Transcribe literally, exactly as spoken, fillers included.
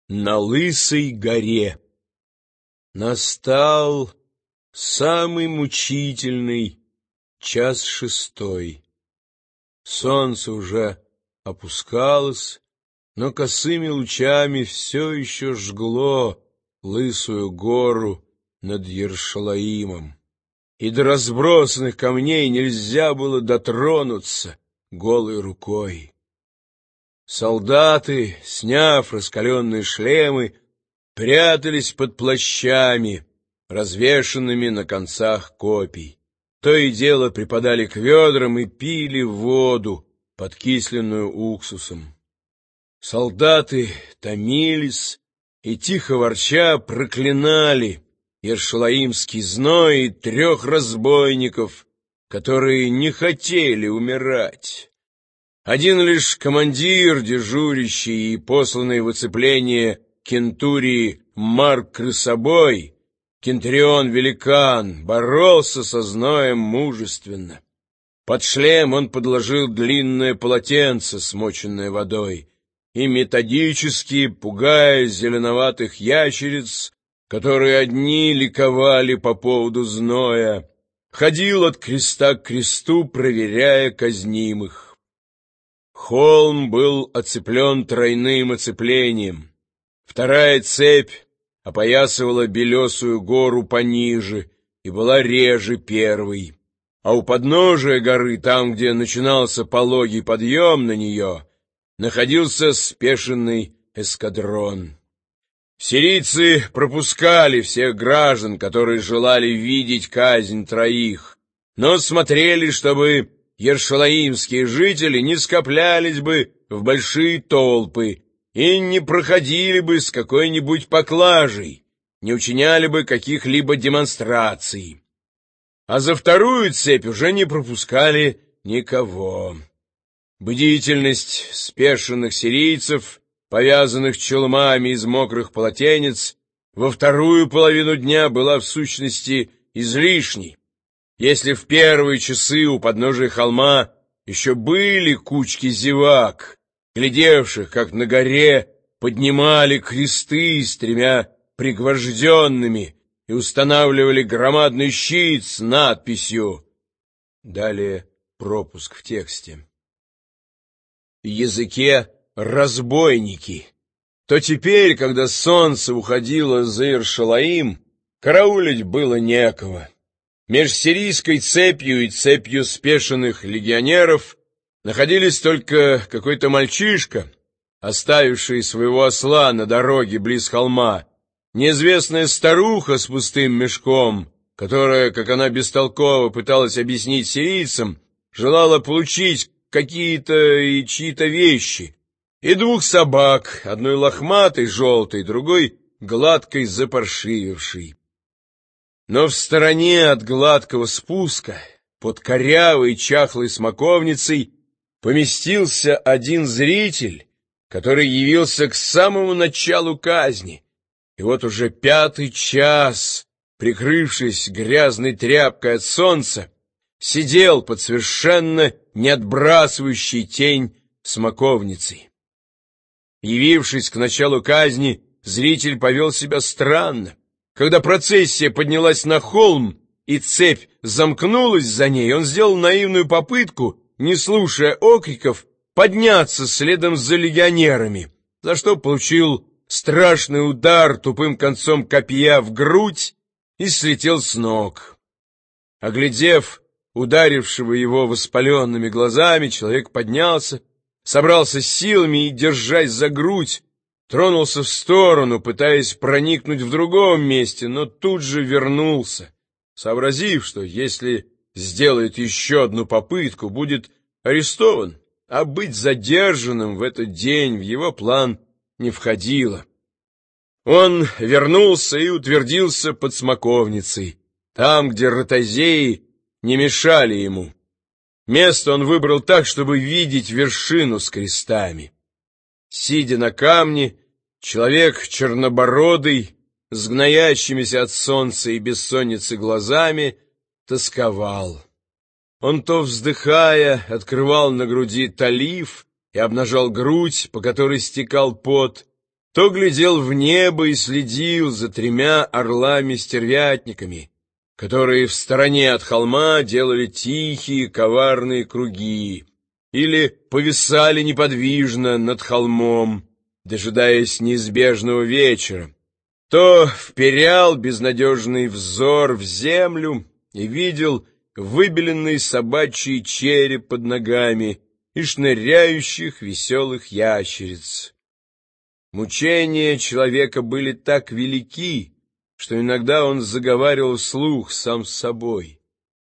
На Лысой горе. Настал самый мучительный час шестой. Солнце уже опускалось, но косыми лучами все еще жгло Лысую гору над Ершалаимом, и до разбросанных камней нельзя было дотронуться голой рукой. Солдаты, сняв раскаленные шлемы, прятались под плащами, развешанными на концах копий. То и дело припадали к ведрам и пили воду, подкисленную уксусом. Солдаты томились и, тихо ворча, проклинали ершалаимский зной и трех разбойников, которые не хотели умирать. Один лишь командир, дежурящий и посланный в оцепление Кентурии Марк Крысобой, Кентрион-великан, боролся со зноем мужественно. Под шлем он подложил длинное полотенце, смоченное водой, и методически, пугая зеленоватых ящериц, которые одни ликовали по поводу зноя, ходил от креста к кресту, проверяя казнимых. Холм был оцеплен тройным оцеплением. Вторая цепь опоясывала белесую гору пониже и была реже первой, а у подножия горы, там, где начинался пологий подъем на нее, находился спешенный эскадрон. Сирийцы пропускали всех граждан, которые желали видеть казнь троих, но смотрели, чтобы ершалаимские жители не скоплялись бы в большие толпы и не проходили бы с какой-нибудь поклажей, не учиняли бы каких-либо демонстраций. А за вторую цепь уже не пропускали никого. Бдительность спешенных сирийцев, повязанных челмами из мокрых полотенец, во вторую половину дня была в сущности излишней. Если в первые часы у подножия холма еще были кучки зевак, глядевших, как на горе поднимали кресты с тремя пригвожденными и устанавливали громадный щит с надписью, далее пропуск в тексте, в языке «разбойники», то теперь, когда солнце уходило за Ершалаим, караулить было некого. Меж сирийской цепью и цепью спешенных легионеров находились только какой-то мальчишка, оставивший своего осла на дороге близ холма, неизвестная старуха с пустым мешком, которая, как она бестолково пыталась объяснить сирийцам, желала получить какие-то и чьи-то вещи, и двух собак, одной лохматой, желтой, другой гладкой, запаршивевшей. Но в стороне от гладкого спуска, под корявой чахлой смоковницей, поместился один зритель, который явился к самому началу казни. И вот уже пятый час, прикрывшись грязной тряпкой от солнца, сидел под совершенно не отбрасывающей тень смоковницей. Явившись к началу казни, зритель повел себя странно. Когда процессия поднялась на холм и цепь замкнулась за ней, он сделал наивную попытку, не слушая окриков, подняться следом за легионерами, за что получил страшный удар тупым концом копья в грудь и слетел с ног. Оглядев ударившего его воспаленными глазами, человек поднялся, собрался с силами и, держась за грудь, тронулся в сторону, пытаясь проникнуть в другом месте, но тут же вернулся, сообразив, что если сделает еще одну попытку, будет арестован, а быть задержанным в этот день в его план не входило. Он вернулся и утвердился под смоковницей, там, где ротозеи не мешали ему. Место он выбрал так, чтобы видеть вершину с крестами. Сидя на камне, человек чернобородый, с гноящимися от солнца и бессонницы глазами, тосковал. Он то вздыхая открывал на груди талиф и обнажал грудь, по которой стекал пот, то глядел в небо и следил за тремя орлами-стервятниками, которые в стороне от холма делали тихие коварные круги или повисали неподвижно над холмом, дожидаясь неизбежного вечера, то вперял безнадежный взор в землю и видел выбеленный собачий череп под ногами и шныряющих веселых ящериц. Мучения человека были так велики, что иногда он заговаривал вслух сам с собой.